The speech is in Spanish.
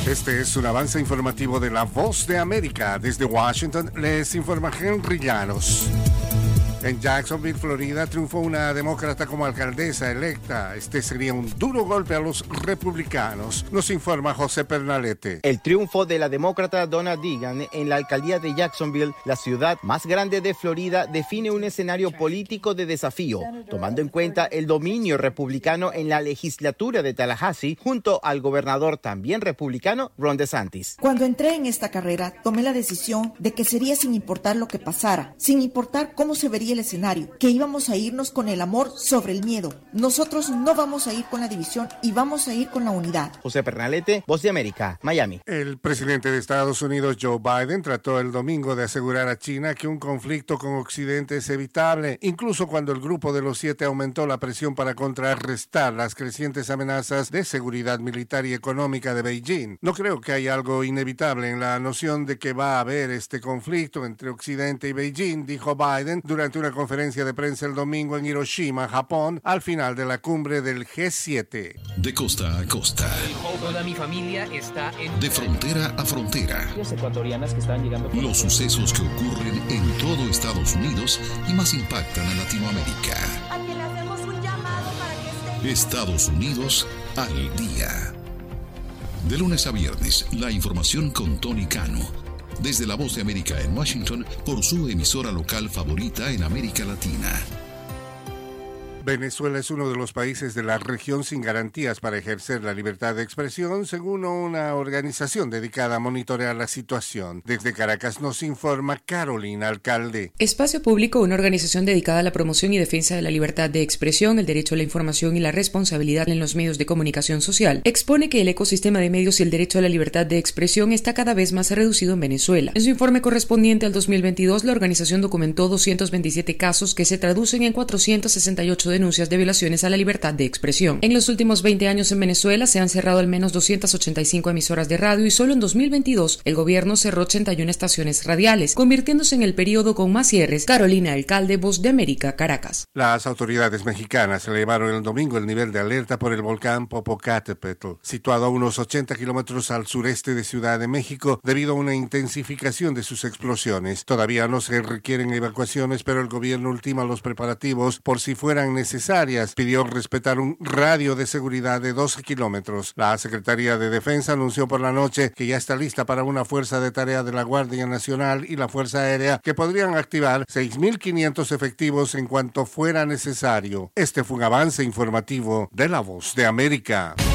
Este es un avance informativo de La Voz de América. Desde Washington les informa Henry Llanos. En Jacksonville, Florida, triunfó una demócrata como alcaldesa electa. Este sería un duro golpe a los republicanos, nos informa José Pernalete. El triunfo de la demócrata Donna Deegan en la alcaldía de Jacksonville, la ciudad más grande de Florida, define un escenario político de desafío, tomando en cuenta el dominio republicano en la legislatura de Tallahassee, junto al gobernador también republicano, Ron DeSantis. Cuando entré en esta carrera, tomé la decisión de que sería sin importar lo que pasara, sin importar cómo se vería el escenario, que íbamos a irnos con el amor sobre el miedo. Nosotros no vamos a ir con la división y vamos a ir con la unidad. José Pernalete, Voz de América, Miami. El presidente de Estados Unidos, Joe Biden, trató el domingo de asegurar a China que un conflicto con Occidente es evitable, incluso cuando el Grupo de los 7 aumentó la presión para contrarrestar las crecientes amenazas de seguridad militar y económica de Beijing. No creo que haya algo inevitable en la noción de que va a haber este conflicto entre Occidente y Beijing, dijo Biden durante una conferencia de prensa el domingo en Hiroshima, Japón, al final de la cumbre del G7. De costa a costa. Toda mi familia está en... De frontera a frontera. Ecuatorianas que están llegando... Los sucesos que ocurren en todo Estados Unidos y más impactan a Latinoamérica. A que le hacemos un llamado para que estén... Estados Unidos al día. De lunes a viernes, la información con Tony Cano. Desde La Voz de América en Washington, por su emisora local favorita en América Latina. Venezuela es uno de los países de la región sin garantías para ejercer la libertad de expresión, según una organización dedicada a monitorear la situación. Desde Caracas nos informa Carolina Alcalde. Espacio Público, una organización dedicada a la promoción y defensa de la libertad de expresión, el derecho a la información y la responsabilidad en los medios de comunicación social, expone que el ecosistema de medios y el derecho a la libertad de expresión está cada vez más reducido en Venezuela. En su informe correspondiente al 2022, la organización documentó 227 casos que se traducen en 468 denuncias de violaciones a la libertad de expresión. En los últimos 20 años en Venezuela se han cerrado al menos 285 emisoras de radio y solo en 2022 el gobierno cerró 81 estaciones radiales, convirtiéndose en el periodo con más cierres. Carolina Alcalde, Voz de América, Caracas. Las autoridades mexicanas elevaron el domingo el nivel de alerta por el volcán Popocatépetl, situado a unos 80 kilómetros al sureste de Ciudad de México, debido a una intensificación de sus explosiones. Todavía no se requieren evacuaciones, pero el gobierno ultima los preparativos por si fueran necesarias. Pidió respetar un radio de seguridad de 12 kilómetros. La Secretaría de Defensa anunció por la noche que ya está lista para una fuerza de tarea de la Guardia Nacional y la Fuerza Aérea que podrían activar 6.500 efectivos en cuanto fuera necesario. Este fue un avance informativo de La Voz de América.